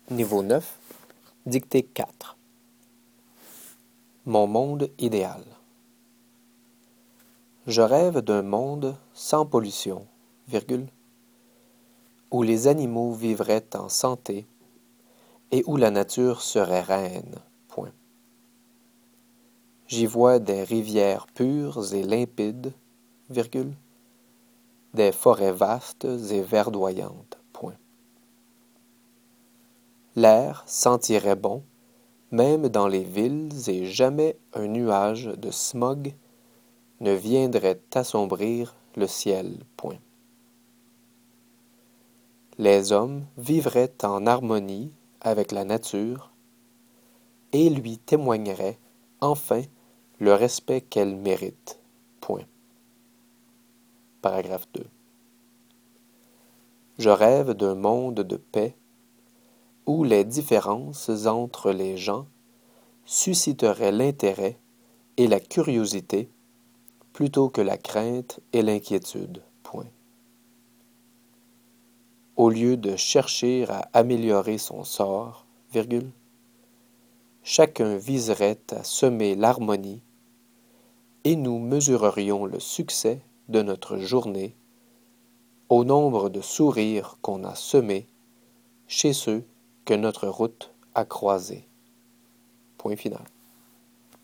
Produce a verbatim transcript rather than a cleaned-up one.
Niveau neuf, dictée quatre. Mon monde idéal. Je rêve d'un monde sans pollution, virgule, où les animaux vivraient en santé et où la nature serait reine, point. J'y vois des rivières pures et limpides, virgule, des forêts vastes et verdoyantes, point. L'air sentirait bon, même dans les villes, et jamais un nuage de smog ne viendrait assombrir le ciel, point. Les hommes vivraient en harmonie avec la nature et lui témoigneraient enfin le respect qu'elle mérite, point. Paragraphe deux. Je rêve d'un monde de paix où les différences entre les gens susciteraient l'intérêt et la curiosité plutôt que la crainte et l'inquiétude, point. Au lieu de chercher à améliorer son sort, virgule, chacun viserait à semer l'harmonie et nous mesurerions le succès de notre journée au nombre de sourires qu'on a semés chez ceux que notre route a croisés. Point final.